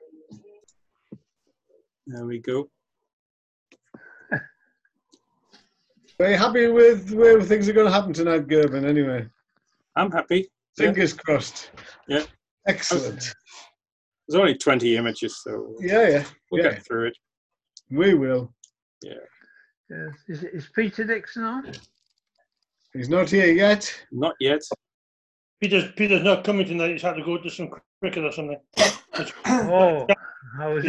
There we go. Are you happy with where things are going to happen tonight, Gerben, anyway? I'm happy. Fingers crossed. Yeah. Excellent. There's only 20 images, so Yeah. we'll get through it. We will. Yeah. Is Peter Dixon on? He's not here yet. Not yet. Peter's not coming tonight. He's had to go to some cricket or something. Oh, I was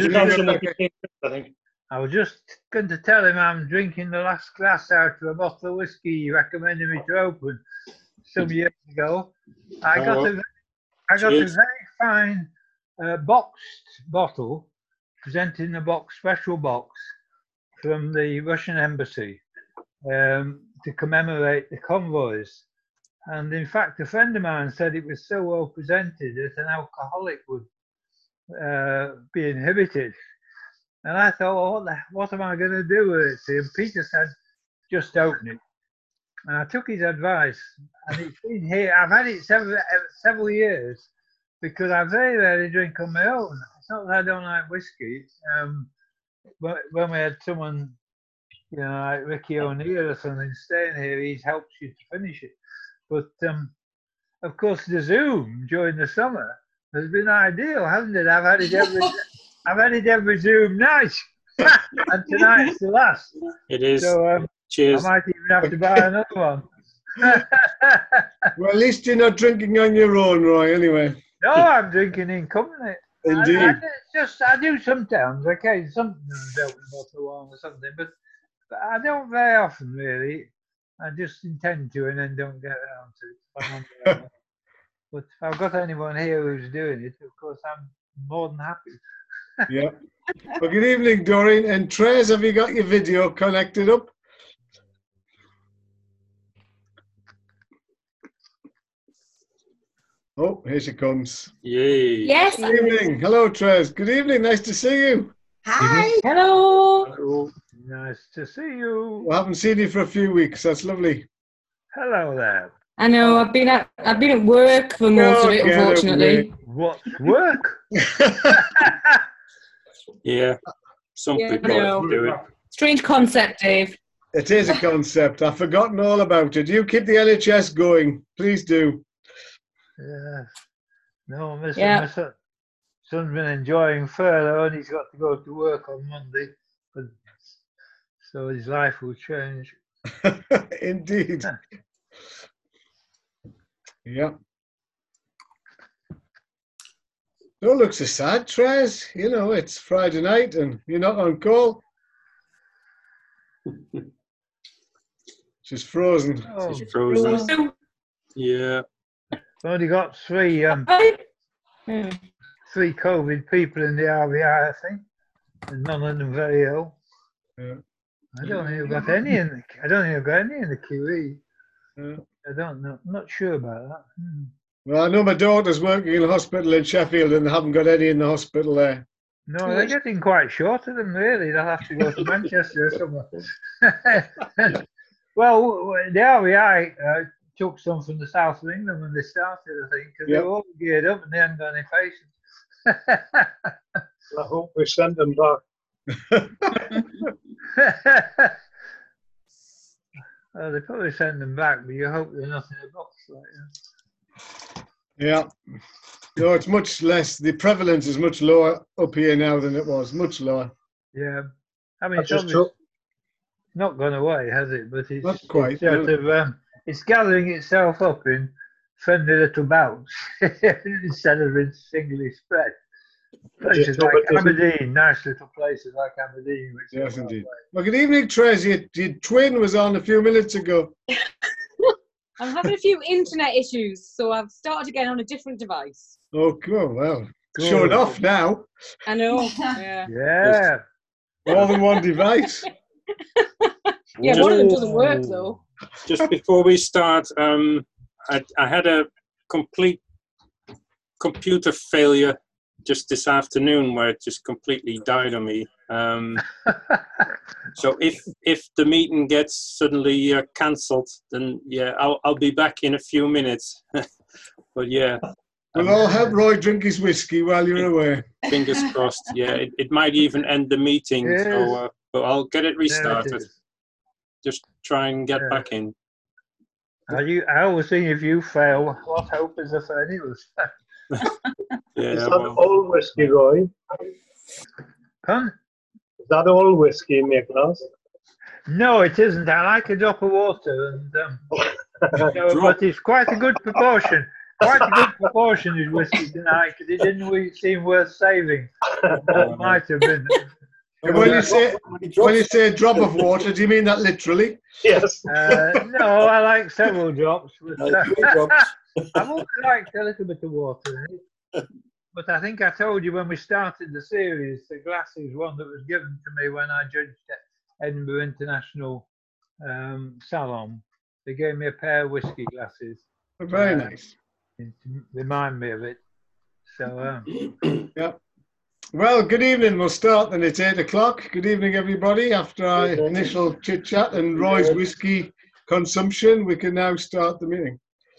just going to tell him I'm drinking the last glass out of a bottle of whiskey he recommended me to open some years ago. I got a very fine boxed bottle, presented in a special box from the Russian embassy to commemorate the convoys. And in fact, a friend of mine said it was so well presented that an alcoholic would be inhibited. And I thought, well, what am I going to do with it? And Peter said, just open it. And I took his advice, and it's been here. I've had it several years because I very rarely drink on my own. It's not that I don't like whiskey. But when we had someone, like Ricky O'Neill or something staying here, he helps you to finish it. But of course, the Zoom during the summer has been ideal, hasn't it? I've had it every Zoom night, and tonight's the last. It is. So cheers. I might even have to buy another one. Well, at least you're not drinking on your own, Roy. Anyway. No, I'm drinking in company. Indeed. I do sometimes. Okay, sometimes I open a bottle of wine or something, but I don't very often really. I just intend to and then don't get around to it. But if I've got anyone here who's doing it, of course, I'm more than happy. Yeah. Well, good evening, Doreen. And Trez, have you got your video connected up? Oh, here she comes. Yay. Yes. Good evening. Hello, Trez. Good evening. Nice to see you. Hi. Hello. Hello. Nice to see you. We haven't seen you for a few weeks. That's lovely. Hello there. I know. I've been at work for most of it, unfortunately. What work? Yeah. Some people do it. Strange concept, Dave. It is a concept. I've forgotten all about it. You keep the NHS going. Please do. Yeah. No, my son's been enjoying furlough and he's got to go to work on Monday. But, so his life will change. Indeed. Yeah. Don't look so sad, Trez. It's Friday night and you're not on call. She's frozen. Oh, She's frozen. Yeah. I've only got three COVID people in the RVI, I think, and none of them very ill. Yeah. I don't think I've got any in the QE. Yeah. I don't know. I'm not sure about that. Well, I know my daughter's working in a hospital in Sheffield and they haven't got any in the hospital there. No, they're getting quite short of them, really. They'll have to go to Manchester or somewhere. Well, the RVI took some from the south of England when they started, I think, because they were all geared up and they hadn't got any patients. I hope we send them back. Well, they probably send them back, but you hope they're not in a box like that. Yeah. No, it's much less. The prevalence is much lower up here now than it was. Much lower. Yeah. I mean, it's not gone away, has it? But it's not quite. It's sort of, it's gathering itself up in friendly little bouts instead of in singly spread. Places like Aberdeen, nice little places like Aberdeen. Which yes, indeed. Well, good evening, Trez. Your twin was on a few minutes ago. I'm having a few internet issues, so I've started again on a different device. Oh, cool. Well, showing off now. I know. Yeah. Yeah. More than one device. Yeah, one of them doesn't work though. Just before we start, I had a complete computer failure just this afternoon where it just completely died on me. So if the meeting gets suddenly cancelled, then yeah, I'll be back in a few minutes. But yeah. We'll all help Roy drink his whiskey while you're away. Fingers crossed. Yeah, it might even end the meeting. Yes. So, but I'll get it There it restarted. is. Just try and get Yeah. back in. I always think if you fail, what hope is there for any of us? Yeah, Is that well, all whiskey, Roy? Pun? Is that all whiskey in your glass? No, it isn't. I like a drop of water, and so, Drop. but it's quite a good proportion. Quite a good proportion is whiskey tonight because it didn't seem worth saving. It might have been. And when you say a drop of water, do you mean that literally? Yes. No, I like several drops. But, Drops. I've always liked a little bit of water in it. But I think I told you when we started the series, the glass is one that was given to me when I judged at Edinburgh International Salon. They gave me a pair of whiskey glasses Very nice. to remind me of it. So, Yeah. Well, good evening. We'll start then. It's 8 o'clock. Good evening, everybody. After our initial chit chat and Roy's whiskey consumption, we can now start the meeting.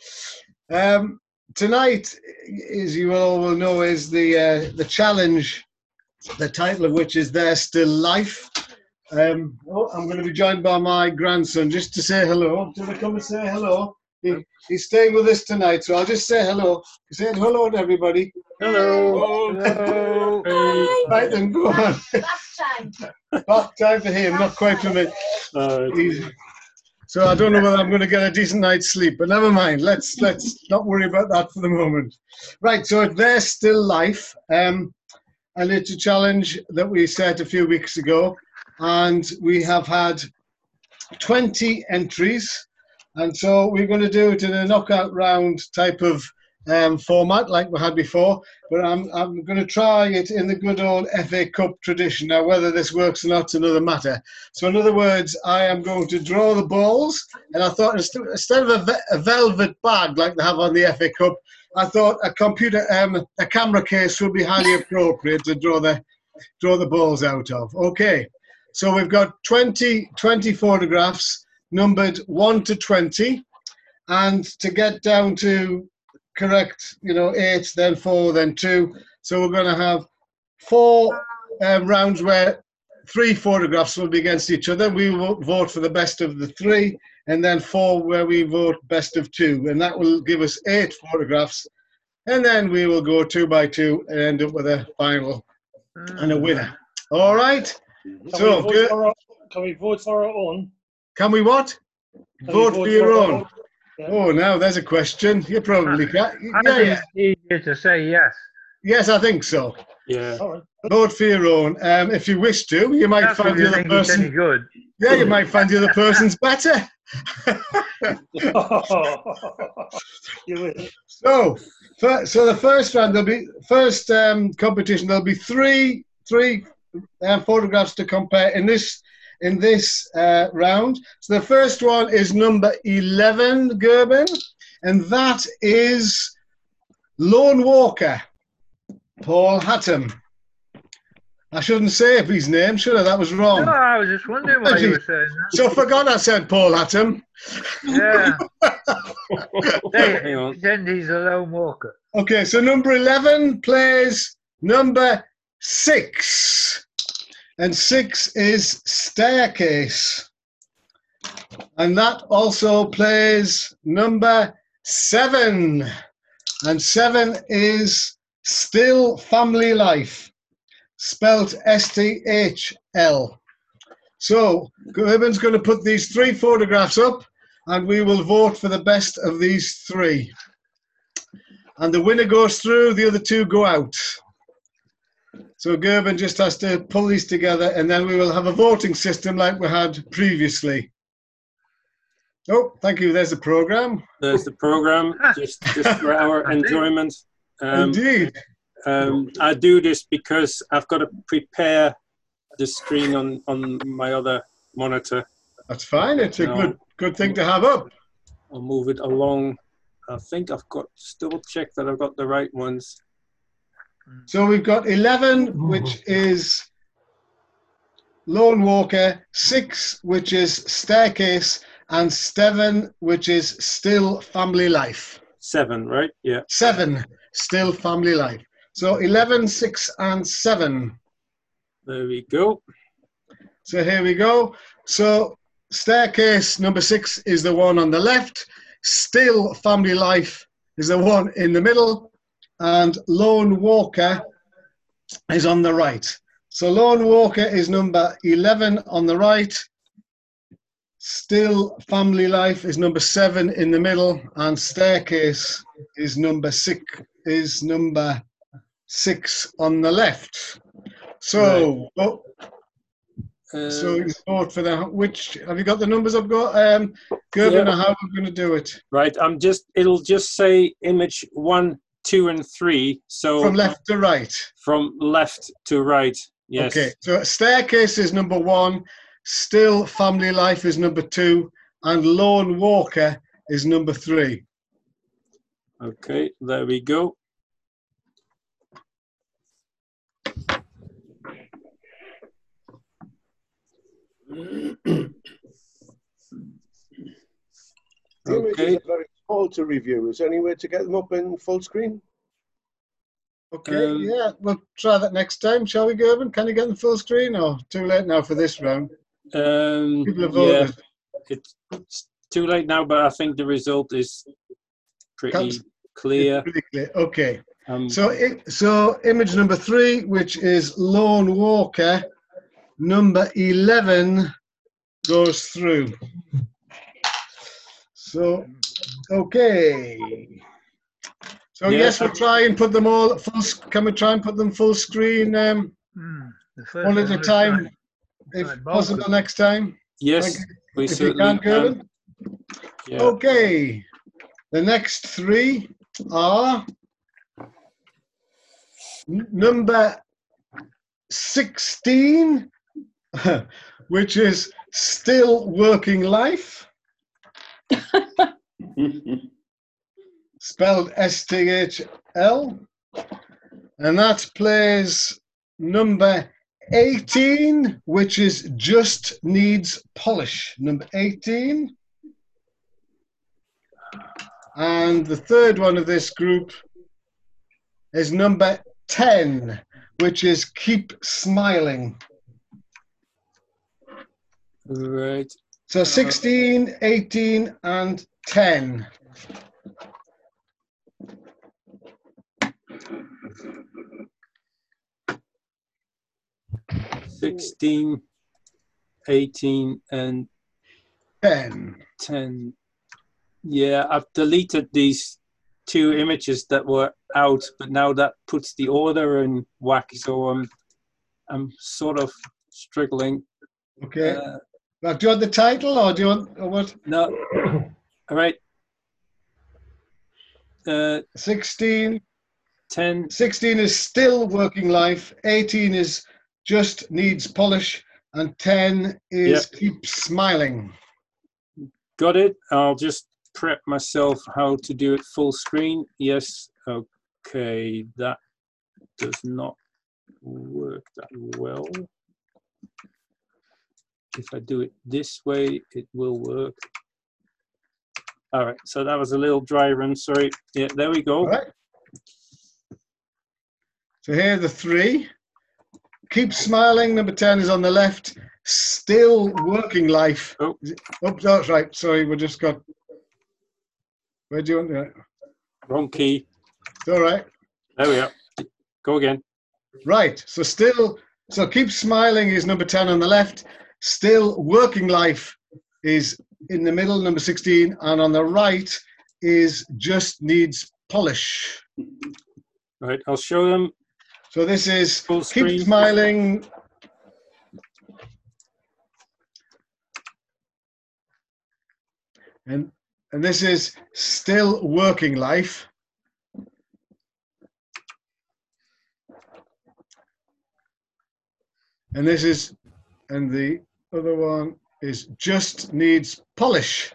Tonight, as you all will know, is the challenge, the title of which is There's Still Life. I'm going to be joined by my grandson just to say hello. Do you want to come and say hello? He's staying with us tonight, so I'll just say hello. Say hello to everybody. hello. hello. Right then, go on. Bath time for him, not quite for me. So I don't know whether I'm going to get a decent night's sleep, but never mind. Let's not worry about that for the moment. Right, so There's Still Life, and it's a challenge that we set a few weeks ago, and we have had 20 entries, and so we're going to do it in a knockout round type of format like we had before, but I'm going to try it in the good old FA Cup tradition. Now, whether this works or not is another matter. So in other words, I am going to draw the balls, and I thought instead of a velvet bag like they have on the FA Cup, I thought a camera case would be highly appropriate to draw the balls out of. Okay, so we've got 20 photographs numbered 1 to 20, and to get down to correct, 8, then 4, then 2. So we're going to have 4 rounds where 3 photographs will be against each other. We will vote for the best of the 3, and then 4 where we vote best of 2, and that will give us 8 photographs. And then we will go 2 by 2 and end up with a final and a winner. All right. So Can we vote for our own? can we what? Can we Vote for your our own. Yeah. Oh, now there's a question. You probably can. I think it's easier to say yes. Yes, I think so. Yeah. All right. Vote for your own. If you wish to, you might That's find if the you other think it's any person. good. Yeah, you might find the other person's better. You will. So the first round, competition. There'll be three photographs to compare in this round. So the first one is number 11, Gerben, and that is Lone Walker, Paul Hatton. I shouldn't say his name, should I? That was wrong. No, I was just wondering why you were saying that. So forgot I said Paul Hatton. Yeah. Hang on. Pretend he's a lone walker. Okay, so number 11 plays number 6. And 6 is Staircase. And that also plays number 7. And 7 is Still Family Life, spelt STHL. So, Gerben's going to put these 3 photographs up, and we will vote for the best of these 3. And the winner goes through, the other 2 go out. So Gerben just has to pull these together, and then we will have a voting system like we had previously. Oh, thank you. There's the program. There's the program, just for our enjoyment. Indeed. I do this because I've got to prepare the screen on my other monitor. That's fine. It's a good thing to have up. I'll move it along. I think I've got, double check that I've got the right ones. So we've got 11, which is Lone Walker, 6, which is Staircase, and 7, which is Still Family Life. 7, right? Yeah. 7, Still Family Life. So 11, 6, and 7. There we go. So here we go. So staircase number 6 is the one on the left. Still family life is the one in the middle. And Lone Walker is on the right. So Lone Walker is number 11 on the right. Still family life is number 7 in the middle. And staircase is number 6 on the left. So, so you vote for the which? Have you got the numbers I've got? Gerben, Yeah. how are we going to do it? Right. It'll just say image 1, 2, and 3. So From left to right. from left to right. Yes. Okay. So staircase is number 1. Still family life is number 2, and Lone Walker is number 3. Okay. There we go. The images Okay. are very small to review. Is there any way to get them up in full screen? Okay. Yeah, we'll try that next time, shall we, Gerben? Can you get them full screen, or too late now for this round? People have Yeah, voted. it's too late now, but I think the result is pretty clear. Pretty clear. Okay. Um, So image number 3, which is Lone Walker, number 11 goes through. So, okay. So Yeah. yes, we'll try and put them all full. Can we try and put them full screen The first one at one a looks time, like- if like both possible of them. next time? yes, Thank we If you certainly can, Gerben. Yeah. Okay. The next 3 are number 16, which is Still Working Life, spelled STHL, and that plays number 18, which is Just Needs Polish, number 18. And the third one of this group is number 10, which is Keep Smiling. Right. So 16, 18, and 10. Uh, 16, 18, and 10. Yeah, I've deleted these 2 images that were out, but now that puts the order in whack, so I'm sort of struggling. Okay. Now, do you want the title, or do you want, or what? No. All right. 16. 10. 16 is Still Working Life. 18 is Just Needs Polish. And 10 is Keep Smiling. Got it. I'll just prep myself how to do it full screen. Yes. Okay. That does not work that well. If I do it this way, it will work. All right. So that was a little dry run. Sorry. Yeah, there we go. All right. So here are the 3. Keep Smiling, number 10 is on the left. Still Working Life. Oh, that's right. Sorry, we just got. Where do you want to? Wrong key. It's all right. There we are. Go again. Right. So Keep Smiling is number 10 on the left. Still Working Life is in the middle, number 16, and on the right is Just Needs Polish. Right. I'll show them. So this is Full screen. Keep Smiling. And this is Still Working Life. And the other one is Just Needs Polish.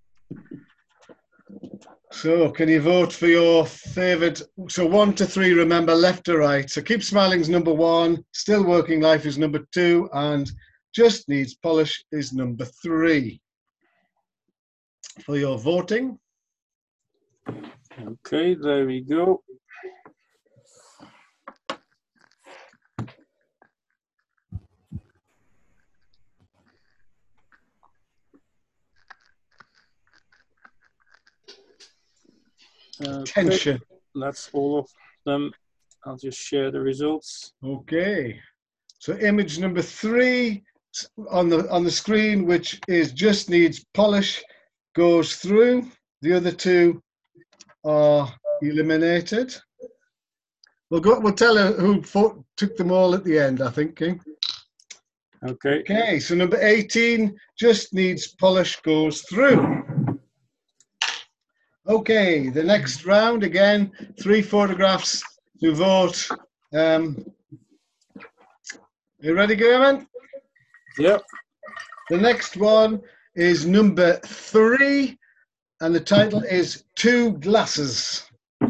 So can you vote for your favourite? So 1 to 3, remember, left to right. So Keep Smiling is number 1, Still Working Life is number 2, and Just Needs Polish is number 3. For your voting. Okay, there we go. Okay, Tension. that's all of them. I'll just share the results. Okay. So image number 3 on the screen, which is just needs polish, goes through. The other two are eliminated. We'll tell her who took them all at the end, I think, King. Okay. Okay, so number 18 just needs polish, goes through. Okay, the next round, again, 3 photographs to vote. You ready, German? Yep. The next one is number 3, and the title is Two Glasses.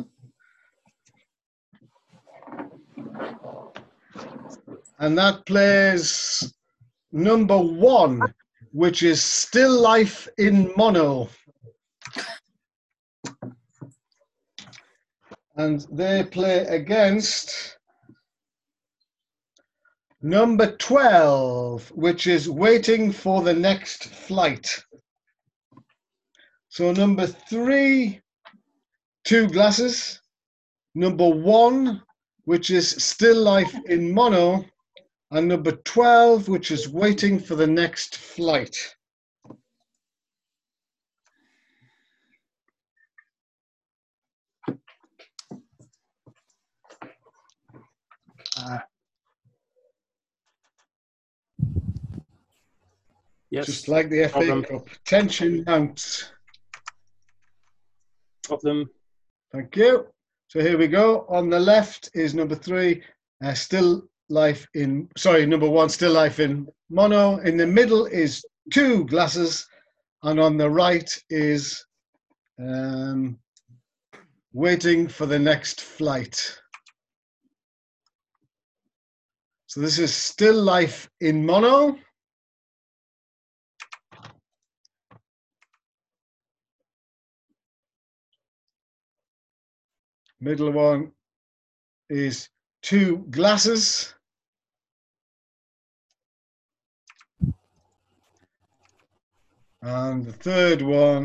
And that plays number 1, which is Still Life in Mono. And they play against number 12, which is Waiting for the Next Flight. So number 3, Two Glasses. Number 1, which is Still Life in Mono. And number 12, which is Waiting for the Next Flight. Yes. Just like the FA Cup. Tension mounts. Problem. Thank you. So here we go. On the left is number 3, number 1, Still Life in Mono. In the middle is Two Glasses, and on the right is Waiting for the Next Flight. So this is Still Life in Mono. Middle one is Two Glasses. And the third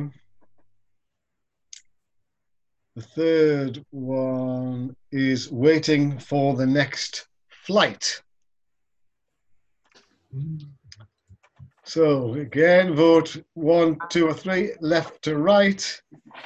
one is Waiting for the Next Flight. So again, vote 1, 2, or 3, left to right.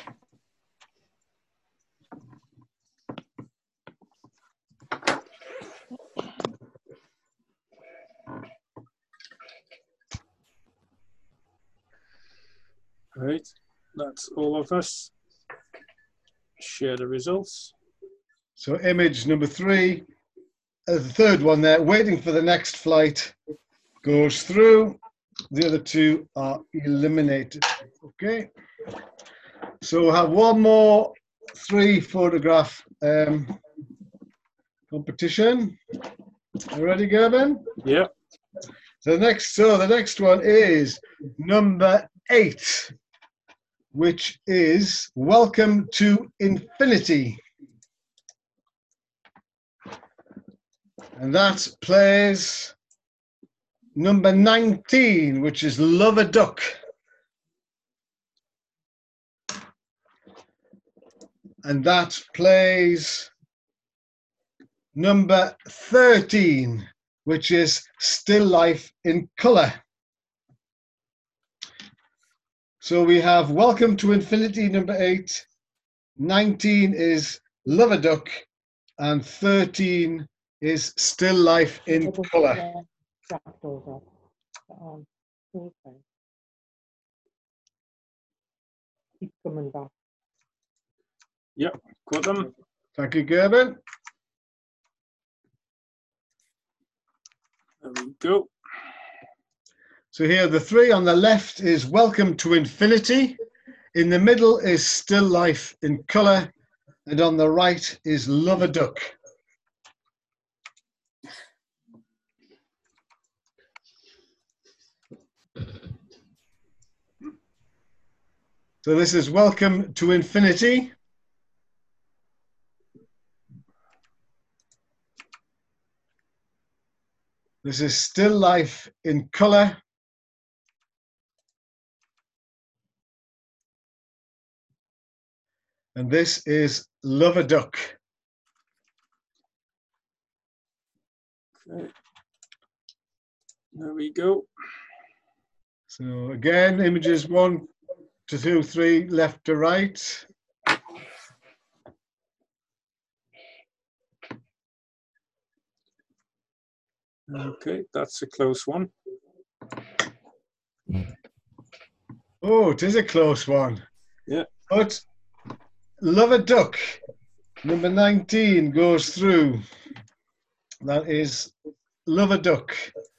Right, that's all of us. Share the results. So image number 3, the third one there, Waiting for the Next Flight, goes through. The other 2 are eliminated. Okay. So we'll have one more 3 photograph competition. You ready, Gerben? Yeah. So the next one is number 8, which is Welcome to Infinity. And that plays number 19, which is Love a Duck. And that plays number 13, which is Still Life in Color. So we have Welcome to Infinity, number 8. 19 is Love a Duck. And 13 is Still Life in Color. Keep coming back. Yep, got them. Thank you, Gerben. There we go. So here, the 3 on the left is Welcome to Infinity. In the middle is Still Life in Color. And on the right is Love a Duck. So this is Welcome to Infinity. This is Still Life in Color. And this is Love a Duck. Okay. There we go. So again, images 1 to 2, 3, left to right. Okay, that's a close one. Oh, it is a close one. Yeah. But Love a Duck, number 19, goes through. That is Love a Duck.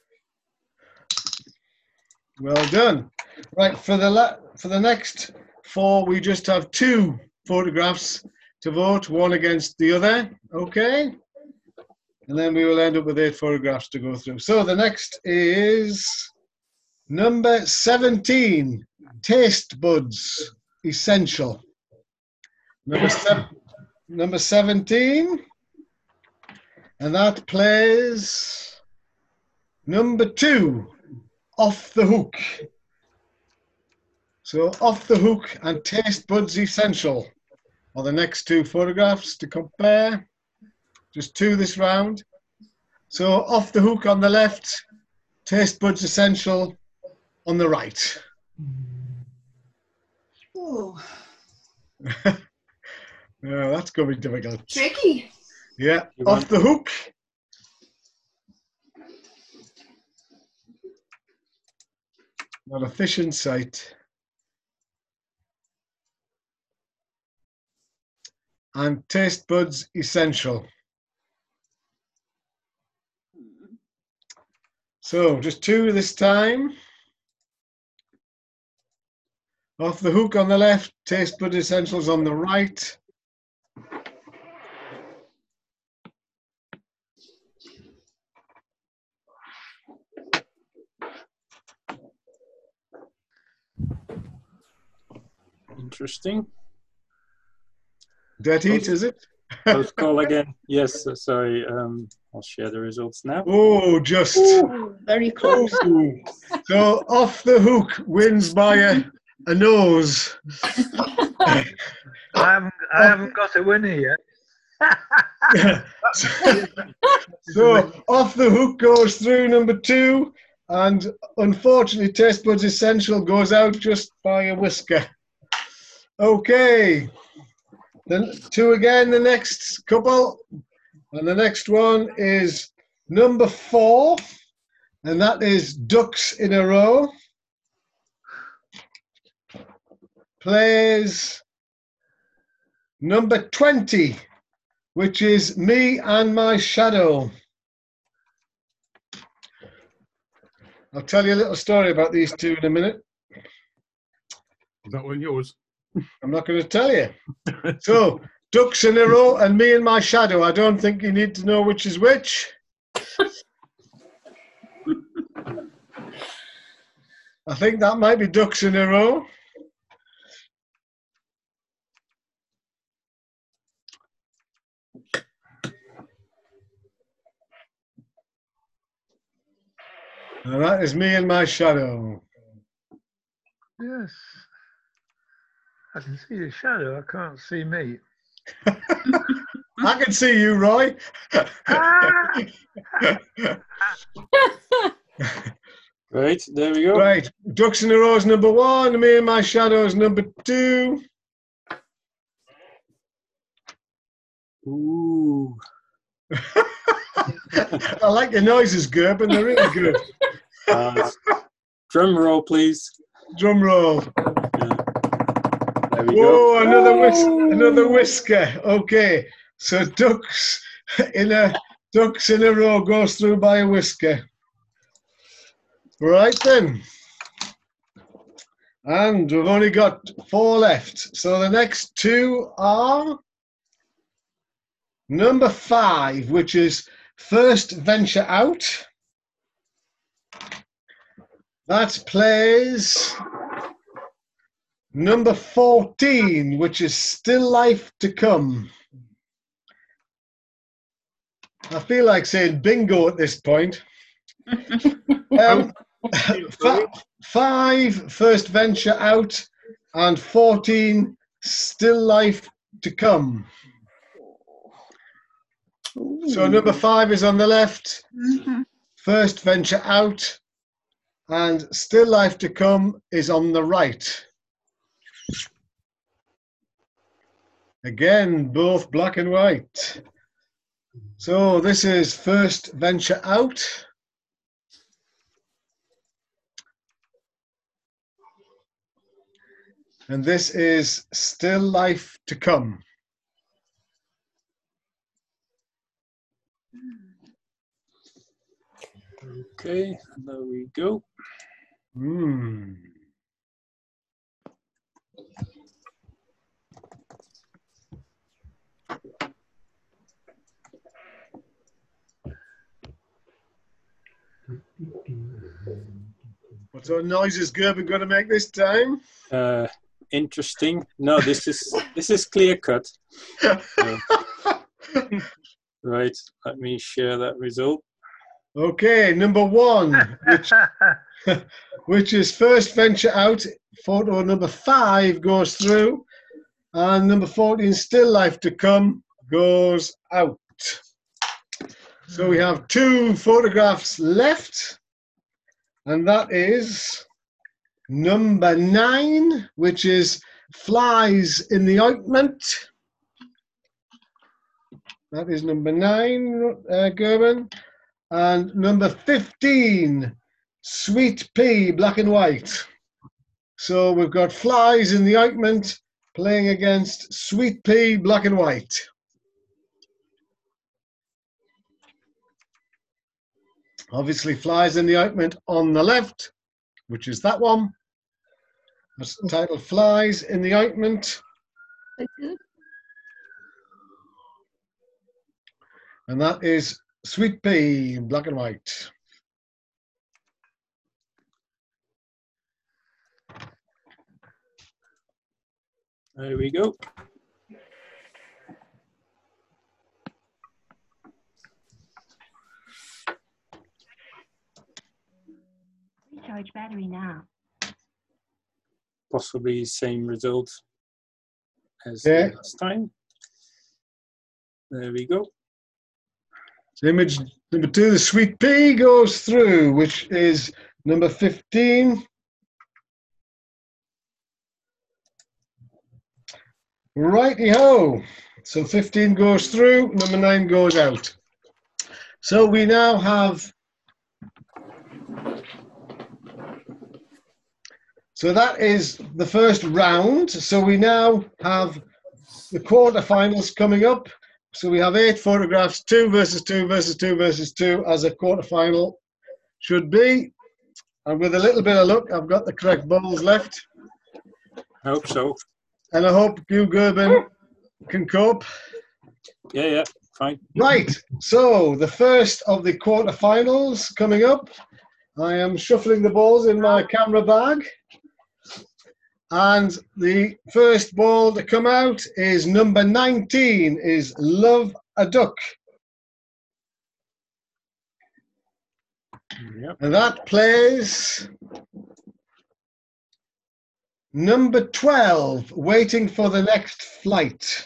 Well done. Right, for the next 4, we just have 2 photographs to vote, one against the other. Okay? And then we will end up with 8 photographs to go through. So the next is number 17, Taste Buds Essential. Number 17, and that plays number 2, Off the Hook. So Off the Hook and Taste Buds Essential are the next 2 photographs to compare. Just 2 this round. So Off the Hook on the left, Taste Buds Essential on the right. Oh, Yeah, that's going to be difficult. tricky. Yeah, Off the Hook. Not a fish in sight. And Taste Buds Essential. So just 2 this time. Off the Hook on the left, Taste Buds Essentials on the right. Interesting. Dead heat, is it? Close call again. Yes, sorry. I'll share the results now. Oh, just. Ooh, very close. Ooh. So Off the Hook wins by a nose. I haven't got a winner yet. So Off the Hook goes through number 2, and unfortunately Taste Buds Essential goes out just by a whisker. Okay, then 2 again, the next couple, and the next one is number 4, and that is Ducks in a Row. Plays number 20, which is Me and My Shadow. I'll tell you a little story about these 2 in a minute. Is that one yours? I'm not going to tell you. So, Ducks in a Row and Me and My Shadow. I don't think you need to know which is which. I think that might be Ducks in a Row. And that is Me and My Shadow. Yes. I can see the shadow. I can't see me. I can see you, Roy. Right, there we go. Right, Ducks in a Row is number 1. Me and My Shadow is number 2. Ooh. I like your noises, Gerb, and they're really good. Drum roll, please. Drum roll. There we Whoa, go. another whisker. Okay, so Ducks in a Row goes through by a whisker. Right then. And we've only got 4 left. So the next 2 are number 5, which is First Venture Out. That plays number 14, which is Still Life to Come. I feel like saying bingo at this point. 5, First Venture Out, and 14, Still Life to come. So number 5 is on the left, First Venture Out, and Still Life to Come is on the right. Again, both black and white. So this is First Venture Out. And this is Still Life to Come. Okay, there we go. What sort of noise is Gerben going to make this time? Interesting. No, this is clear cut. Right, let me share that result. Okay, number 1, which is First Venture Out. Photo number 5 goes through, and number 14, Still Life to Come, goes out. So we have 2 photographs left, and that is number 9, which is Flies in the Ointment. That is number 9, Gerben. And number 15, Sweet Pea, black and white. So we've got Flies in the Ointment playing against Sweet Pea, black and white. Obviously, Flies in the Ointment on the left, which is that one. That's titled Flies in the Ointment. And that is Sweet Pea, black and white. There we go. Recharge battery now. Possibly same result as last time. There we go. So image number 2, the Sweet Pea, goes through, which is number 15. Righty-ho. So 15 goes through, number 9 goes out. So we now have... So that is the first round. So we now have the quarterfinals coming up. So we have 8 photographs, 2 versus 2 versus 2 versus 2, as a quarterfinal should be. And with a little bit of luck, I've got the correct balls left. I hope so. And I hope you, Gerben, can cope. Yeah, fine. Right, so the first of the quarterfinals coming up. I am shuffling the balls in my camera bag. And the first ball to come out is number 19, is Love a Duck. Yep. And that plays number 12, Waiting for the Next Flight.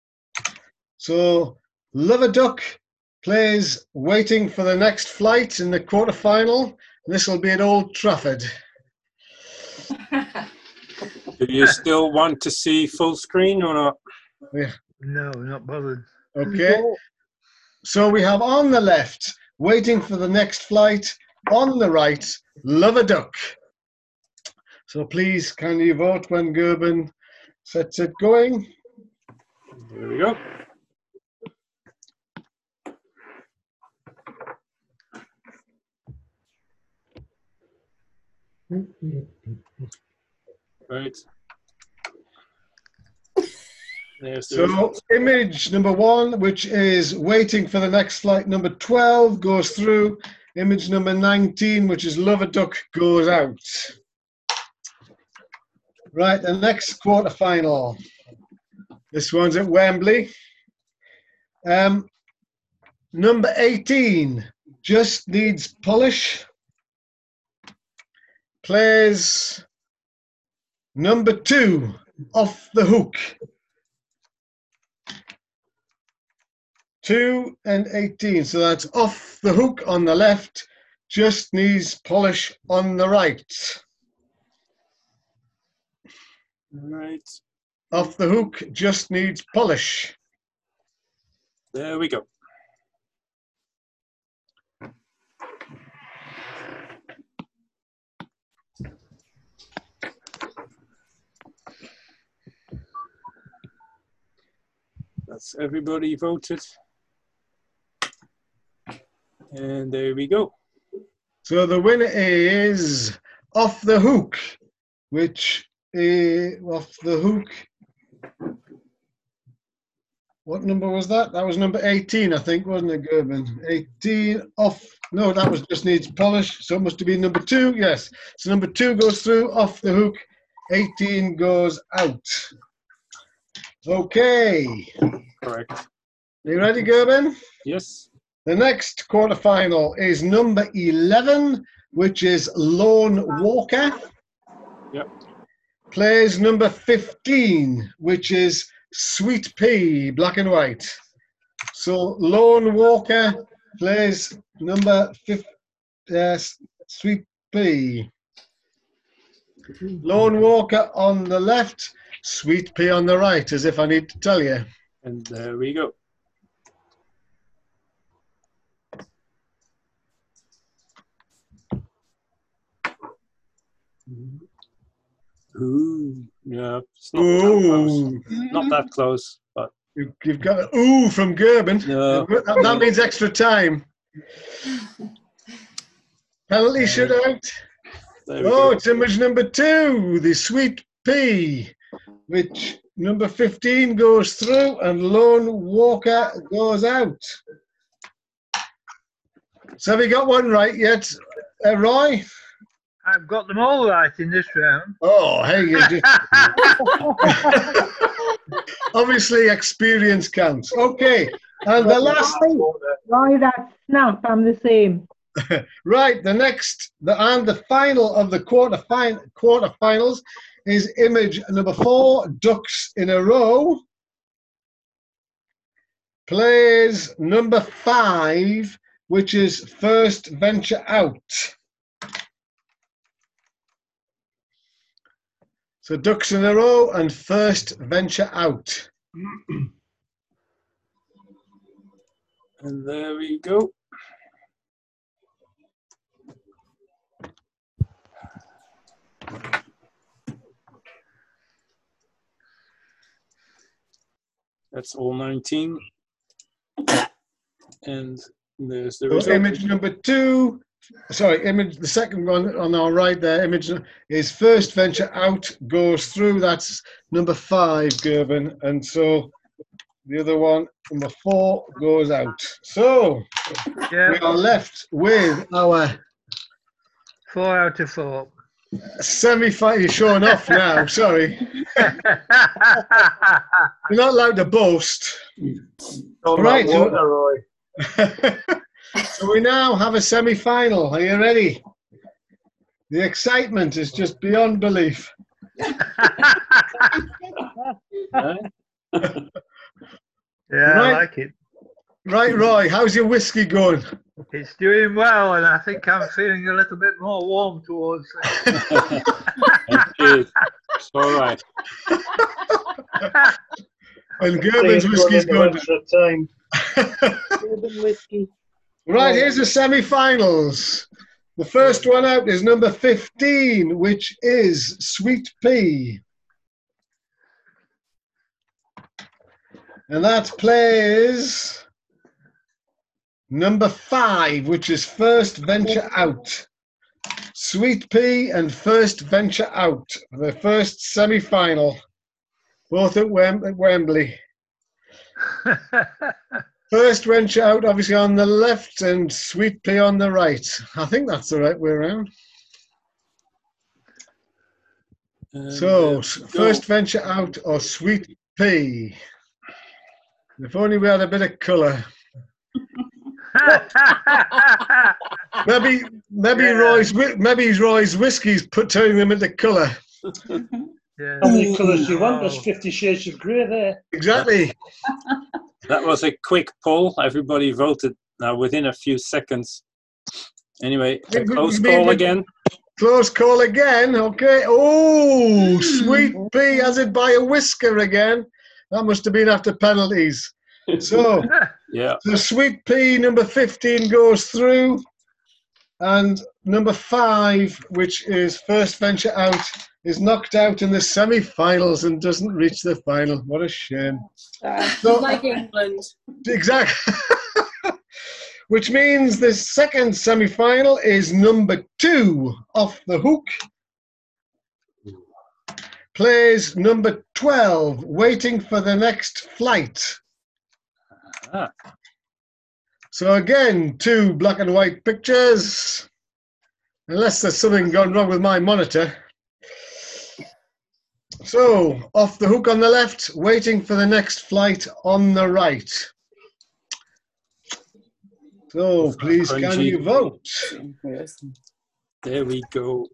So Love a Duck plays Waiting for the Next Flight in the quarterfinal. This will be at Old Trafford. Do you still want to see full screen or not? Yeah. No, not bothered. Okay. So we have on the left, Waiting for the Next Flight. On the right, Love a Duck. So please, can you vote when Gerben sets it going? There we go. Right. So image number 1, which is Waiting for the Next Flight, number 12, goes through. Image number 19, which is Love a Duck, goes out. Right, the next quarterfinal. This one's at Wembley. Number 18, Just Needs Polish, plays number 2, Off the Hook. 2 and 18. So that's Off the Hook on the left, Just Needs Polish on the right. Right. Off the Hook, Just Needs Polish. There we go. That's everybody voted. And there we go. So the winner is Off the Hook, which is Off the Hook. What number was that? That was number 18, I think, wasn't it, Gerben? 18 off. No, that was Just Needs Polish. So it must have been number 2. Yes. So number 2 goes through, Off the Hook. 18 goes out. Okay. Correct. Are you ready, Gerben? Yes. The next quarterfinal is number 11, which is Lone Walker. Yep. Plays number 15, which is Sweet Pea, black and white. So Lone Walker plays number 15, Sweet Pea. Lone Walker on the left, Sweet Pea on the right, as if I need to tell you. And there we go. Ooh, yeah, it's not that close. Not that close, but You've got an ooh from Gerben. No. That means extra time. Penalty shootout. there we Oh, go. it's image number 2, the Sweet Pea, which number 15 goes through and Lone Walker goes out. So have you got one right yet, Roy? I've got them all right in this round. Oh, hey, you just... Obviously, experience counts. Okay, and the last... Roy, that's snap. I'm the same. Right, the next, and the final of the quarterfinals is image number 4, Ducks in a Row. Plays number 5, which is First Venture Out. So Ducks in a Row and First Venture Out. And there we go. That's all 19. And there's the So result. image number 2, sorry, image, the second one on our right there, image is First Venture Out, goes through, that's number 5, Gerben, and so the other one, number 4, goes out. So we are left with our 4 out of 4. semi-final. You're showing off now, sorry. You're not allowed to boast. All right, so, so we now have a semi-final. Are you ready? The excitement is just beyond belief. Yeah, Right. I like it. Right, Roy, how's your whiskey going? It's doing well, and I think I'm feeling a little bit more warm towards it. It's all right. And Gerben's whiskey's going. Time. Urban whiskey. Right, here's the semi-finals. The first one out is number 15, which is Sweet Pea. And that plays number 5, which is First Venture Out. Sweet Pea and First Venture Out, the first semi-final, both at Wembley. First Venture Out, obviously on the left, and Sweet Pea on the right. I think that's the right way around. So, First Venture Out or Sweet Pea. If only we had a bit of colour. Maybe Roy's whiskey's turning them into colour. Yeah. How many colours do you want? There's 50 shades of grey there. Exactly. That was a quick poll. Everybody voted now within a few seconds. Anyway, a close call again. Close call again. Okay. Oh, Sweet Pea has it by a whisker again. That must have been after penalties. So, yeah. So Sweet Pea number 15 goes through, and number 5, which is First Venture Out, is knocked out in the semi-finals and doesn't reach the final. What a shame. So, like England. Exactly. Which means the second semi-final is number 2, Off the Hook. Plays number 12, Waiting for the Next Flight. Ah. So again, 2 black and white pictures. Unless there's something gone wrong with my monitor. So, Off the Hook on the left, Waiting for the Next Flight on the right. So, please, can you vote? There we go.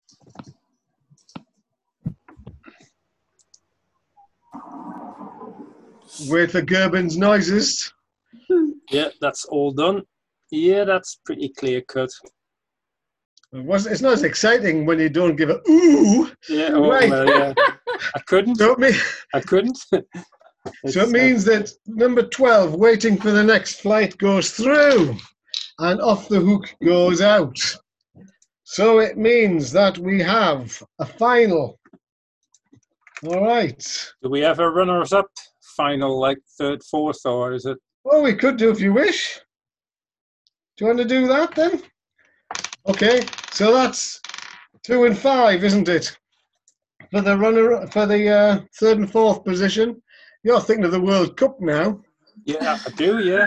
Wait for Gerben's noises. Yeah, that's all done. Yeah, that's pretty clear cut. It's not as exciting when you don't give a ooh. Yeah, oh, right. Yeah. I couldn't. I couldn't. So it means that number 12, Waiting for the Next Flight, goes through, and Off the Hook goes out. So it means that we have a final. All right. Do we have a runners-up final, like third, fourth, or is it? Well, we could do if you wish. Do you want to do that then? Okay, so that's 2 and 5, isn't it? For the runner, for the third and fourth position. You're thinking of the World Cup now. Yeah, I do. Yeah.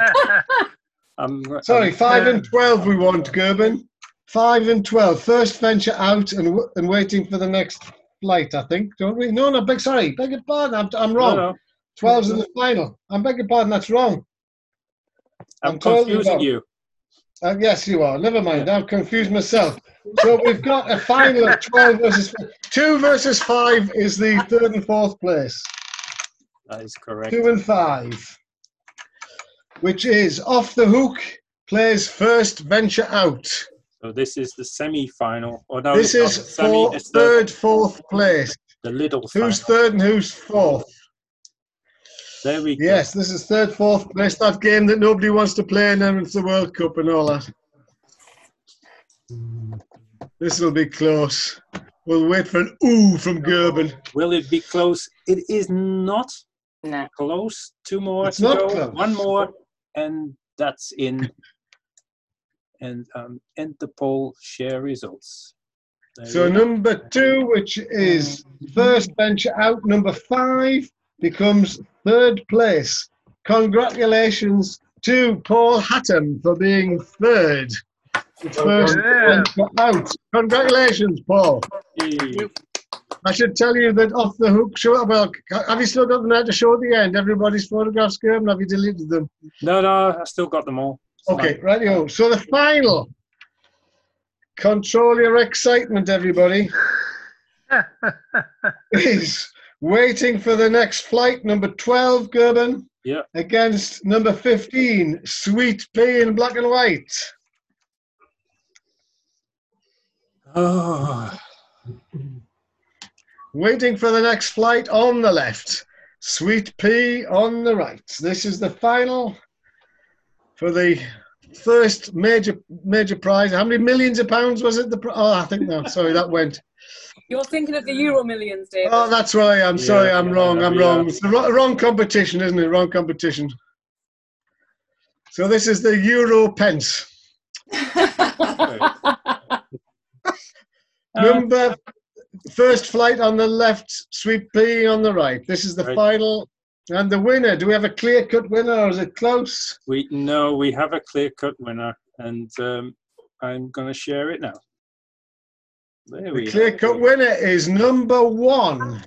Sorry, 5 and 12 we want, Gerben. 5 and 12. First Venture Out and Waiting for the Next Flight, I think, don't we? No, beg your pardon, I'm wrong. No. 12's in the final. I beg your pardon, that's wrong. I'm confusing you. Yes, you are. Never mind, I've confused myself. So we've got a final of 12 versus 2 versus 5 is the third and fourth place. That is correct. 2 and 5, which is Off the Hook plays First Venture Out. So this is the semi-final. Or no, this is third, fourth place. The little Who's final. third and who's fourth? There we go. Yes, this is third, fourth place. That game that nobody wants to play, and then it's the World Cup and all that. This will be close. We'll wait for an ooh from Gerben. Will it be close? It is not close. 2 more It's to not go. close. 1 more, and that's in. And end the poll. Share results. So number 2, which is First Venture Out, number 5, becomes third place. Congratulations to Paul Hatton for being third. First Venture Out. Congratulations, Paul. I should tell you that Off the Hook show. Well, have you still got them there to show at the end? Everybody's photographs, Gerben? Have you deleted them? No, I still got them all. Okay, rightio. So the final. Control your excitement, everybody. Is Waiting for the Next Flight, number 12, Gerben. Yeah. Against number 15, Sweet Pea in black and white. Oh. Waiting for the Next Flight on the left. Sweet Pea on the right. This is the final for the first major prize. How many millions of pounds was it? I think no. Sorry, that went. You're thinking of the Euro Millions, David. Oh, that's right. I'm sorry. I'm wrong. I'm wrong. It's the wrong competition, isn't it? Wrong competition. So this is the Euro pence. Number First Flight on the left, Sweet Pea on the right. This is the final. And the winner, do we have a clear-cut winner or is it close? We have a clear-cut winner, and I'm going to share it now. There we The clear-cut winner is number 1.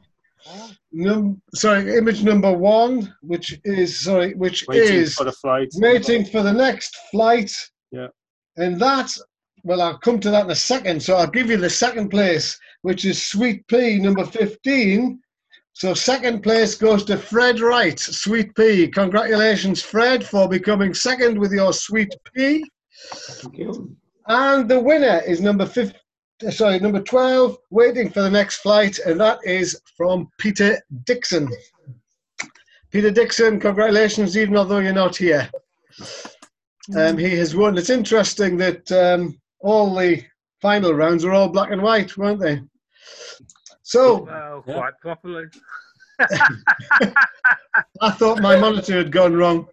Image number 1, which is Waiting for the flight. Waiting for the Next Flight. Yeah. And that, well, I'll come to that in a second. So I'll give you the second place, which is Sweet Pea, number 15, So second place goes to Fred Wright, Sweet Pea. Congratulations, Fred, for becoming second with your Sweet Pea. Thank you. And the winner is number 12, waiting for the next flight, and that is from Peter Dixon. Peter Dixon, congratulations, even although you're not here. He has won. It's interesting that all the final rounds were all black and white, weren't they? So, Well, quite properly. I thought my monitor had gone wrong.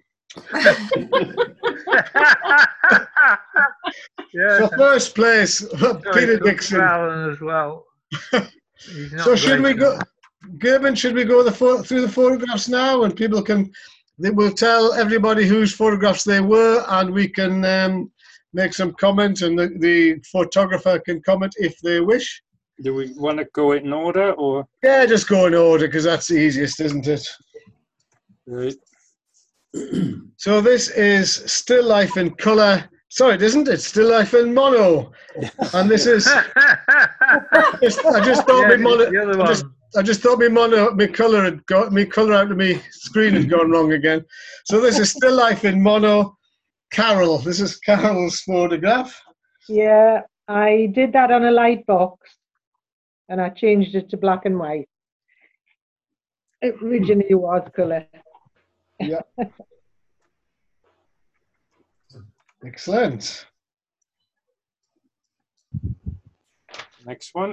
Yeah. So first place, Peter Dixon. As well. So should we go, Gerben? Should we go through the photographs now, and people they will tell everybody whose photographs they were, and we can make some comments, and the photographer can comment if they wish. Do we want to go in order, or? Yeah, just go in order because that's the easiest, isn't it? Right. So this is still life in colour. Sorry, it isn't. It's still life in mono, and this is. I just thought my colour had got me colour out of my screen had gone wrong again. So this is still life in mono. Carol, this is Carol's photograph. Yeah, I did that on a light box, and I changed it to black and white. It originally was colour. Yeah. Excellent. Next one.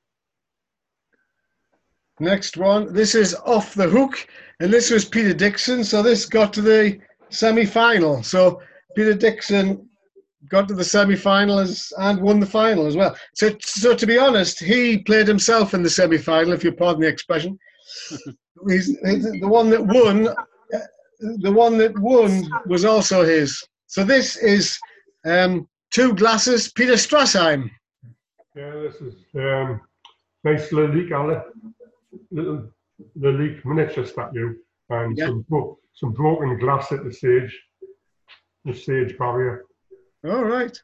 Next one. This is Off the Hook, and this was Peter Dixon. So this got to the semi-final. So Peter Dixon got to the semi-finals and won the final as well. So to be honest, he played himself in the semi-final, if you pardon the expression. He's the one that won. The one that won was also his. So this is Two Glasses, Peter Strassheim. Yeah, this is nice Lalique, little Lalique miniature statue, and some broken glass at the stage barrier. All right.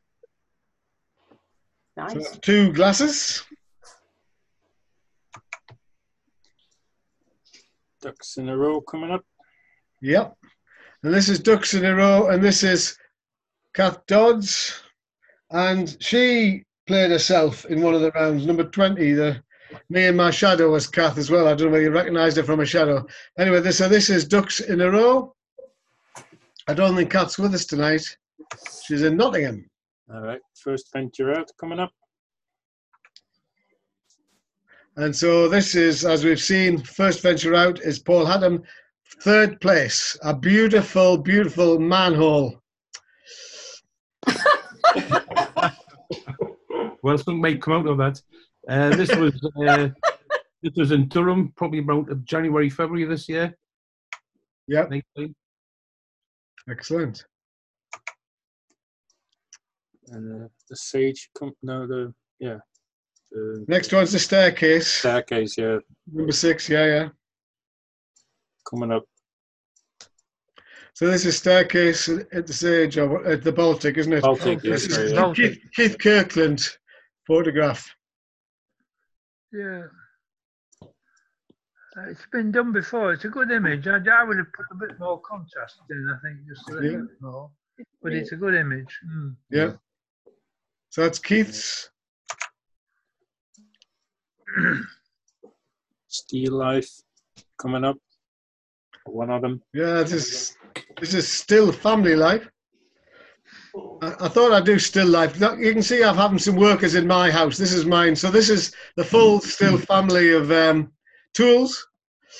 Nice. So, Two Glasses. Ducks in a row coming up. Yep. And this is Ducks in a Row, and this is Kath Dodds. And she played herself in one of the rounds, number 20. Me and My Shadow was Kath as well. I don't know whether you recognised her from a shadow. Anyway, this is Ducks in a Row. I don't think Kath's with us tonight. She's in Nottingham. All right. First venture out coming up. And so this is, as we've seen, first venture out is Paul Haddam, third place. A beautiful, beautiful manhole. Well, something might come out of that. This was in Durham, probably about January, February this year. Yeah. Excellent. And the sage, Next one's the staircase. Staircase, yeah. Number 6, yeah. Coming up. So this is staircase at the sage, or at the Baltic, isn't it? Baltic, this yes. is Keith Kirkland photograph. Yeah. It's been done before. It's a good image. I would have put a bit more contrast in, I think, just to let you know. But it's a good image. Mm. Yeah. So that's Keith's. Steel Life coming up. One of them. Yeah, this is still family life. I thought I'd do still life. You can see I've having some workers in my house. This is mine. So this is the full still family of tools.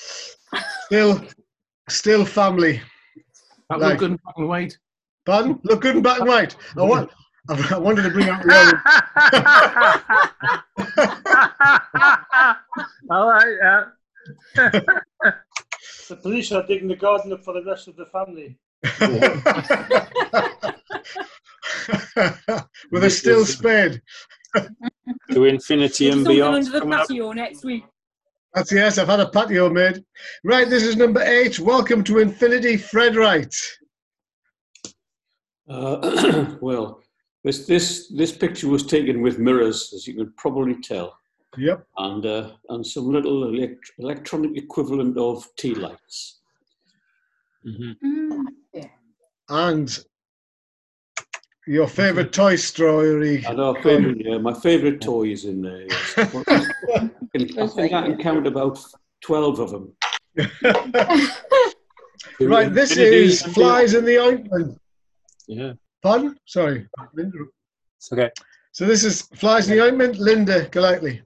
Still family. That look good in black and white. Pardon? Look good in black and white. I wanted to bring out the I like that. The police are digging the garden up for the rest of the family. With a still spade. To infinity and beyond. Under the patio next week. That's yes, I've had a patio made. Right, this is number 8. Welcome to Infinity, Fred Wright. Well, this picture was taken with mirrors, as you can probably tell. Yep. And some little electronic equivalent of tea lights. And your favourite Toy Story. And our favourite, my favourite toy is in there. Yes. I think I can count about 12 of them. Right, this is Flies in the Ointment. Yeah. Pardon? Sorry. It's okay. So this is Flies in the Ointment, Linda Golightly.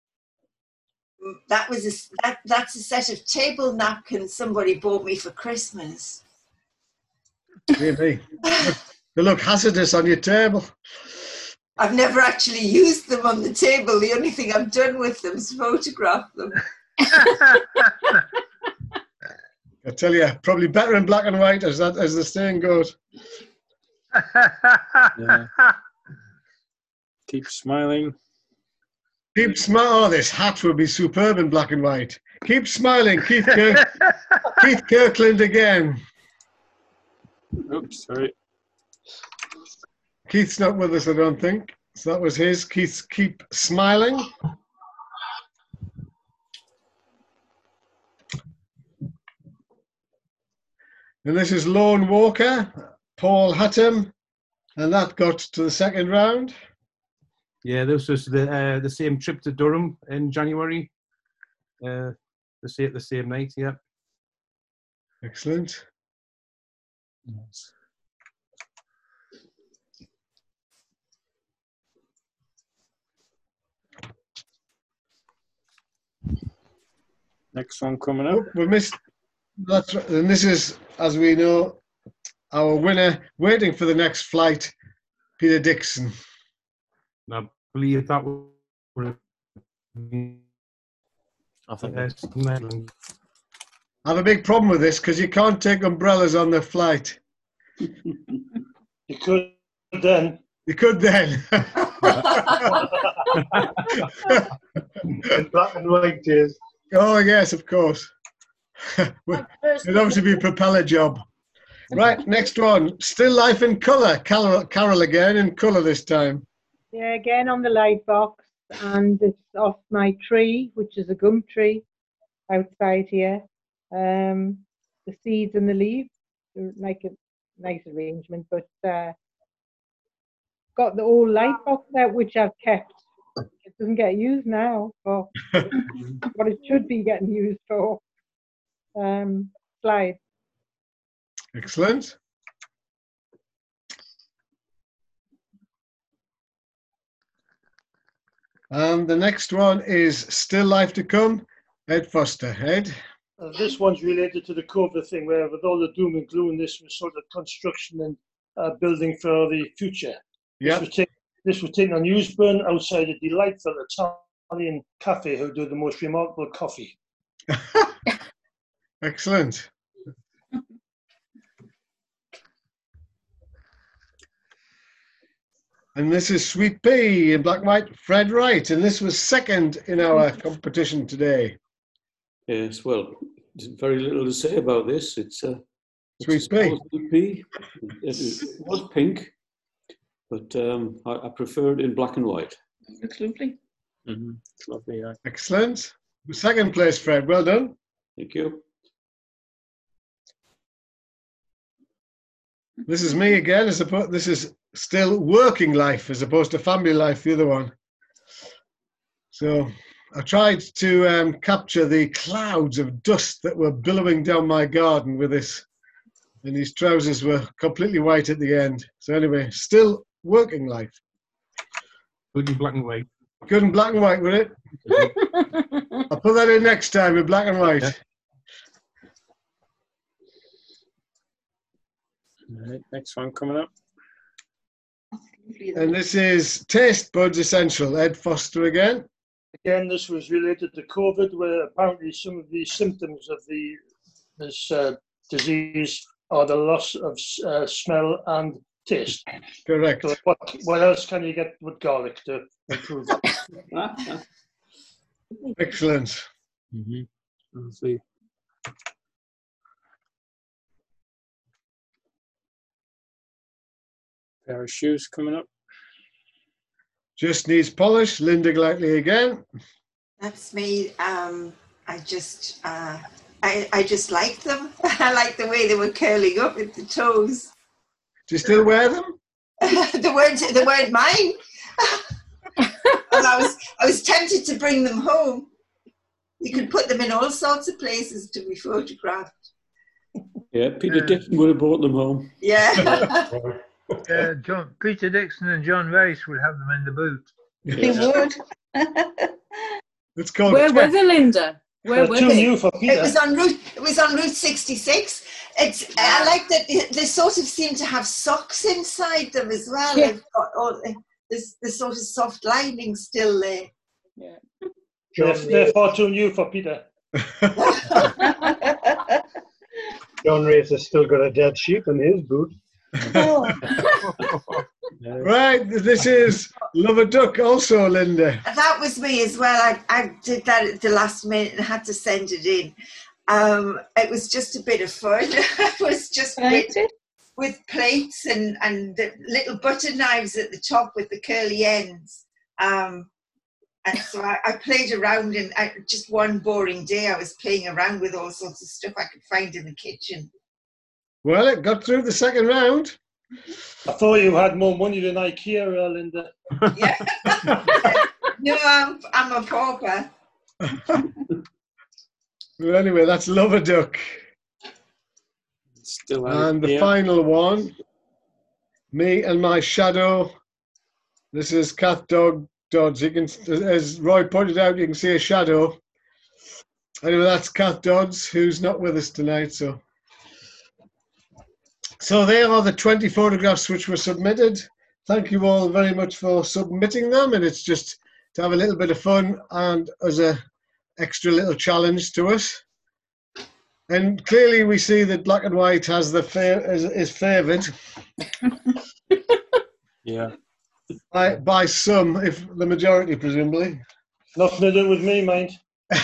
That was that's a set of table napkins somebody bought me for Christmas. Dear me. They look hazardous on your table. I've never actually used them on the table. The only thing I've done with them is photograph them. I tell you, probably better in black and white, as the saying goes. Yeah. Keep smiling. Keep smiling. Oh, this hat would be superb in black and white. Keep smiling, Keith Kirkland again. Oops, sorry. Keith's not with us, I don't think. So that was his. Keith's Keep Smiling. And this is Lone Walker, Paul Hutton, and that got to the second round. Yeah, this was the same trip to Durham in January. The same night, yeah. Excellent. Nice. Next one coming up. Oh, we missed. That's right. And this is, as we know, our winner waiting for the next flight, Peter Dixon. I believe that was. I think I have a big problem with this because you can't take umbrellas on the flight. You could then. You could then. In black and white days. Oh, yes, of course. It'd obviously be a propeller job. Right, next one. Still Life in Colour. Carol again, in colour this time. Yeah, again on the light box, and it's off my tree, which is a gum tree outside here. The seeds and the leaves, like a nice arrangement, but got the old light box out, which I've kept. It doesn't get used now for what it should be getting used for. Slide. Excellent. And the next one is Still Life to Come, Ed Foster. Ed? This one's related to the COVID thing, where with all the doom and gloom, this was sort of construction and building for the future. Yeah. This was taken on Newsburn outside a delightful Italian cafe who do the most remarkable coffee. Excellent. And this is Sweet Pea in black and white, Fred Wright, and this was second in our competition today. Yes, well, there's very little to say about this. It's Sweet Pea. Sweet Pea. It was pink, but I prefer it in black and white. Looks lovely. Mm-hmm. It's lovely, yeah. Excellent. Second place, Fred. Well done. Thank you. This is me again. I suppose this is Still Working Life as opposed to Family Life, the other one. So I tried to capture the clouds of dust that were billowing down my garden with this, and these trousers were completely white at the end. So anyway, Still Working Life. Good in black and white. Good in black and white, would it? I'll put that in next time in black and white. Yeah. All right, next one coming up. And this is Taste Buds Essential, Ed Foster again. Again, this was related to COVID, where apparently some of the symptoms of this disease are the loss of smell and taste. Correct. So what else can you get with garlic to improve it? Excellent. Mm-hmm. Let's see. Pair of shoes coming up. Just needs polish. Linda Glightly again. That's me. I just liked them. I liked the way they were curling up at the toes. Do you still wear them? They weren't mine. And I was tempted to bring them home. You could put them in all sorts of places to be photographed. Yeah, Peter Dixon would have brought them home. Yeah. Peter Dixon and John Race would have them in the boot. They would. It's called. Where were they, Linda? Where were Too they? new for Peter. It was on Route 66. I like that they sort of seem to have socks inside them as well. Yeah. They've got all the sort of soft lining still there. Yeah. They're far too new for Peter. John Race has still got a dead sheep in his boot. Right, this is Love a Duck also, Linda. That was me as well. I did that at the last minute and had to send it in. It was just a bit of fun. It was just with plates and the little butter knives at the top with the curly ends. And so I played around, and just one boring day I was playing around with all sorts of stuff I could find in the kitchen. Well, it got through the second round. I thought you had more money than IKEA, Linda. Yeah. No, I'm a pauper. Well, anyway, that's Love a Duck. Still and the final one, Me and My Shadow. This is Cat Dog Dodds. You can, as Roy pointed out, you can see a shadow. Anyway, that's Cat Dodds, who's not with us tonight. So they are the 20 photographs which were submitted. Thank you all very much for submitting them, and it's just to have a little bit of fun and as a extra little challenge to us. And clearly we see that black and white has is favoured. Yeah. By some, if the majority, presumably. Nothing to do with me, mind.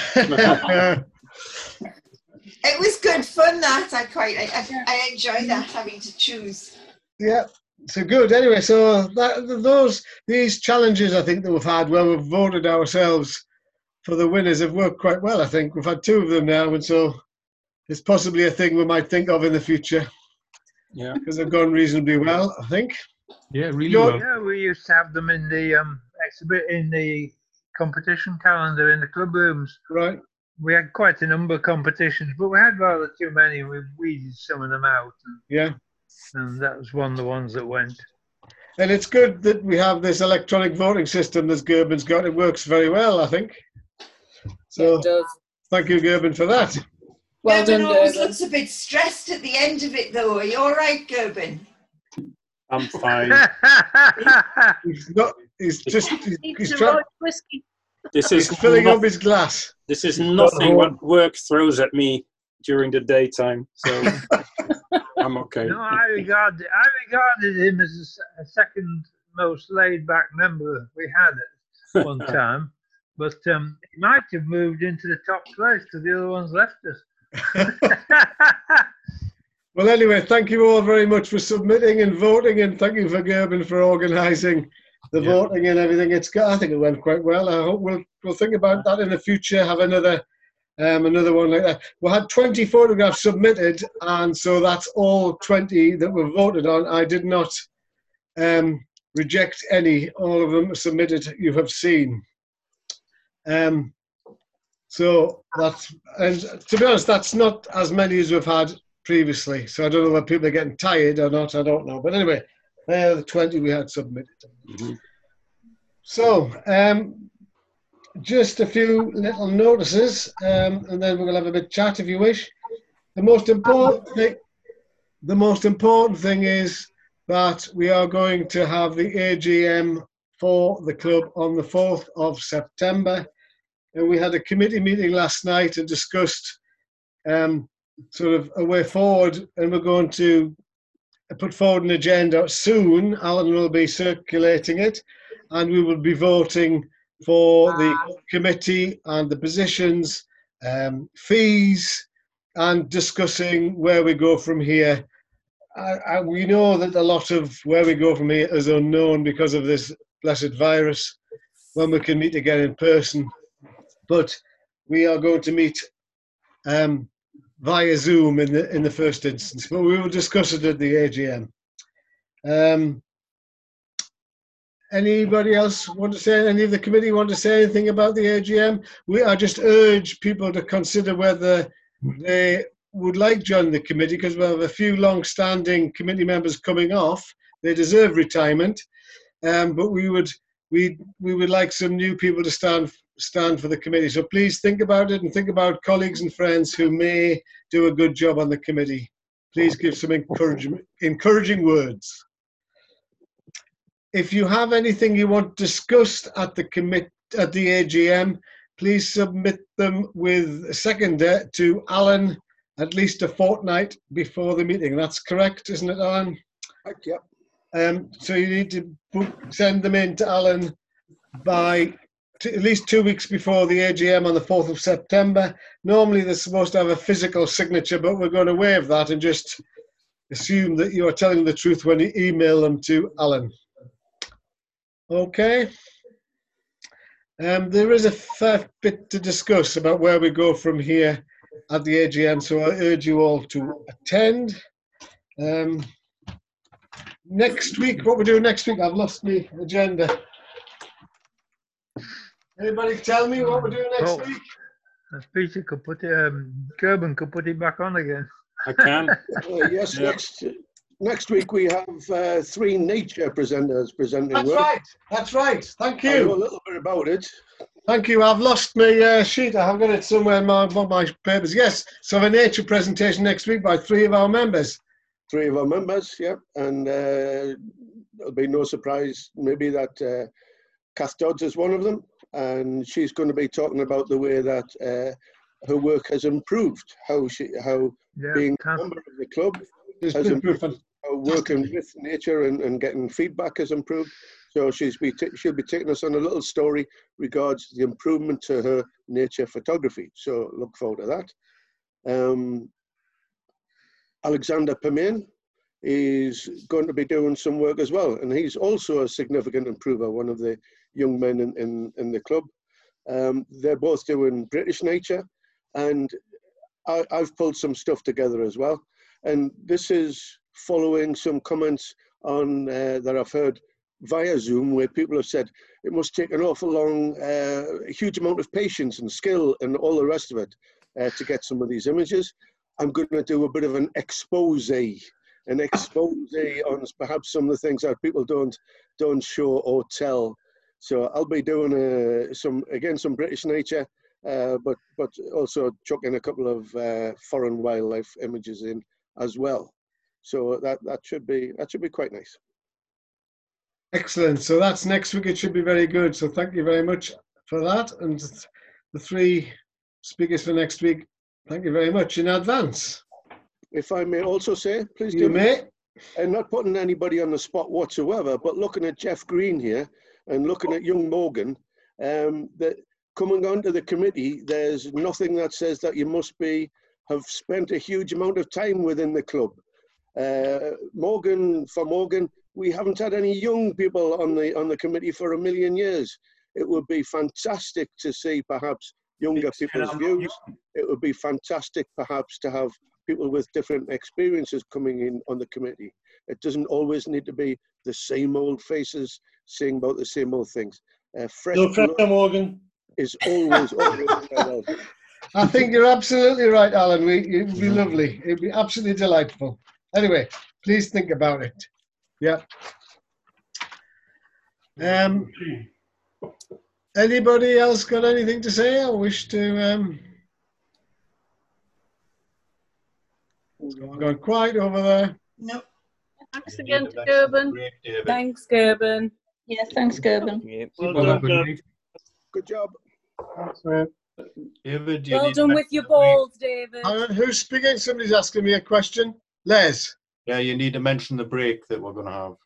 It was good fun, that. I enjoy that, having to choose. Yeah, so good. Anyway, so these challenges I think that we've had where we've voted ourselves for the winners have worked quite well, I think. We've had 2 of them now, and so it's possibly a thing we might think of in the future. Yeah. Because they've gone reasonably well, I think. Yeah, really well. Yeah, we used to have them in the exhibit in the competition calendar in the club rooms. Right. We had quite a number of competitions, but we had rather too many. We weeded some of them out. Yeah. And that was one of the ones that went. And it's good that we have this electronic voting system that Gerben's got. It works very well, I think. So it does. Thank you, Gerben, for that. Well done, Gerben always Gerben. looks a bit stressed at the end of it, though. Are you all right, Gerben? I'm fine. He's trying. Whiskey. This is He's filling up his glass. This is nothing what work throws at me during the daytime, so I'm okay. No, I regarded him as a second most laid-back member we had at one time, but he might have moved into the top place because the other ones left us. Well, anyway, thank you all very much for submitting and voting, and thank you for Gerben for organising the voting and everything. I think it went quite well. I hope we'll think about that in the future. Have another one like that. We had 20 photographs submitted, and so that's all 20 that were voted on. I did not reject any. All of them submitted. You have seen. So that's, and to be honest, that's not as many as we've had previously. So I don't know whether people are getting tired or not. I don't know. But anyway, they're the 20 we had submitted. Mm-hmm. So just a few little notices, and then we're going to have a bit of chat if you wish. The most important thing is that we are going to have the AGM for the club on the 4th of September. And we had a committee meeting last night and discussed sort of a way forward, and we're going to put forward an agenda soon. Alan will be circulating it, and we will be voting for the committee and the positions, fees, and discussing where we go from here. We know that a lot of where we go from here is unknown because of this blessed virus when we can meet again in person. But we are going to meet via Zoom in the first instance, but we will discuss it at the AGM. Anybody else want to say, any of the committee want to say anything about the AGM? I just urge people to consider whether they would like to join the committee, because we have a few long-standing committee members coming off. They deserve retirement, but we would like some new people to stand for the committee. So please think about it and think about colleagues and friends who may do a good job on the committee. Please give some encouraging words. If you have anything you want discussed at the AGM, please submit them with a seconder to Alan at least a fortnight before the meeting. That's correct, isn't it, Alan? Right, yep. So you need to send them in to Alan by at least 2 weeks before the AGM on the 4th of September. Normally they're supposed to have a physical signature, but we're going to waive that and just assume that you are telling the truth when you email them to Alan. Okay. There is a fair bit to discuss about where we go from here at the AGM, so I urge you all to attend. Next week, what we do next week, I've lost my agenda. Anybody tell me what we're doing next week? Peter could put it, Gerben could put it back on again. I can. Yes, next week we have 3 nature presenters presenting. That's right. Thank you. I know a little bit about it. Thank you. I've lost my sheet. I have got it somewhere in my papers. Yes, so a nature presentation next week by 3 of our members. 3 of our members, yeah. And it'll be no surprise maybe that Kath Dodds is one of them. And she's going to be talking about the way that her work has improved, how being a member of the club has improved, how working with nature and getting feedback has improved. So she'll be taking us on a little story regards the improvement to her nature photography. So look forward to that. Alexander Permain is going to be doing some work as well, and he's also a significant improver, one of the young men in the club. They're both doing British nature, and I've pulled some stuff together as well. And this is following some comments on that I've heard via Zoom, where people have said it must take an awful long, a huge amount of patience and skill and all the rest of it to get some of these images. I'm going to do a bit of an expose on perhaps some of the things that people don't show or tell. So I'll be doing some British nature, but also chucking a couple of foreign wildlife images in as well. So that should be quite nice. Excellent. So that's next week. It should be very good. So thank you very much for that. And the 3 speakers for next week, thank you very much in advance. If I may also say, please do. You may. And not putting anybody on the spot whatsoever, but looking at Jeff Green here and looking at young Morgan, that coming onto the committee, there's nothing that says that you must have spent a huge amount of time within the club. Morgan, we haven't had any young people on the committee for a million years. It would be fantastic to see perhaps younger people's views. It would be fantastic perhaps to have people with different experiences coming in on the committee. It doesn't always need to be the same old faces saying about the same old things. Fresh Morgan is always welcome. I think you're absolutely right, Alan. It would be lovely. It would be absolutely delightful. Anyway, please think about it. Yeah. Anybody else got anything to say or wish to? Gone quiet over there. No. Thanks again to Gerben. Thanks, Gerben. Yes, thanks, Gerben. Well done, Good job. David, well done with your balls, David. Who's speaking? Somebody's asking me a question. Les. Yeah, you need to mention the break that we're going to have.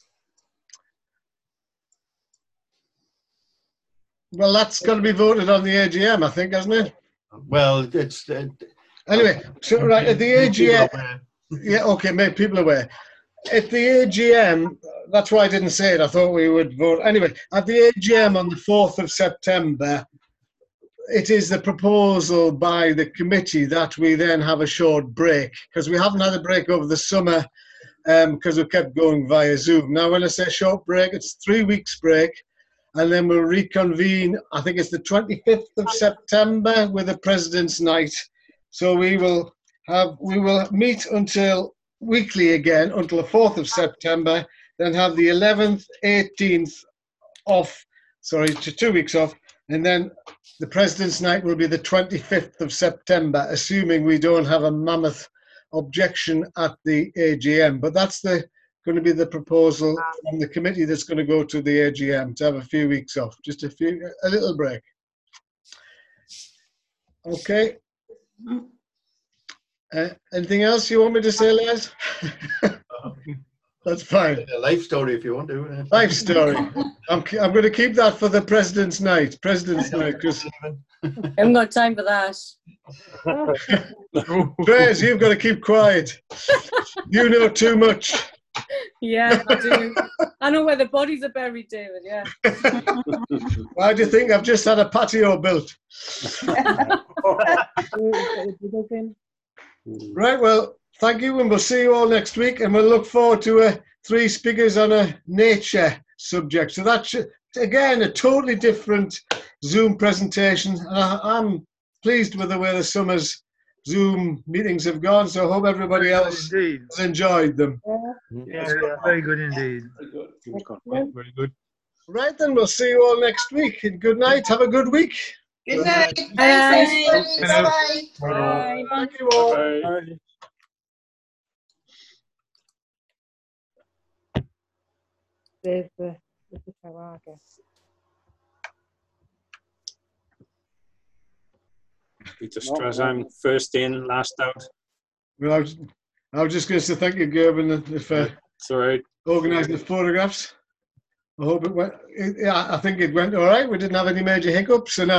Well, that's got to be voted on the AGM, I think, hasn't it? Well, it's... Anyway, so right, at the AGM... Yeah, okay, make people aware. at the AGM, that's why I didn't say it. I thought we would vote. Anyway, at the AGM on the 4th of September, it is the proposal by the committee that we then have a short break, because we haven't had a break over the summer because we kept going via Zoom. Now, when I say short break, it's 3 weeks break, and then we'll reconvene, I think it's the 25th of September with the President's Night. So we will meet until weekly again until the 4th of September, then have the 11th, 18th off, sorry, 2 weeks off, and then the President's Night will be the 25th of September, assuming we don't have a mammoth objection at the AGM. But that's going to be the proposal from the committee that's going to go to the AGM, to have a few weeks off, just a little break. Okay. Anything else you want me to say, Les? That's fine. A life story if you want to. Life story. I'm going to keep that for the President's Night. President's Night, because I haven't got time for that. Trace, you've got to keep quiet. You know too much. Yeah, I do. I know where the bodies are buried, David, yeah. Why do you think I've just had a patio built? Right, well, thank you, and we'll see you all next week, and we'll look forward to 3 speakers on a nature subject. So that's, again, a totally different Zoom presentation. And I'm pleased with the way the summer's Zoom meetings have gone, so I hope everybody else has enjoyed them. Yeah, very good indeed. Very good. Right, then, we'll see you all next week, and good night. Have a good week. Good night. Bye. Bye. Bye. Thank you all. Bye. There's the Tawaga. Peter Strasheim, first in, last out. Well, I was just going to say thank you, Gerben, for organising the photographs. I hope it went. I think it went all right. We didn't have any major hiccups, and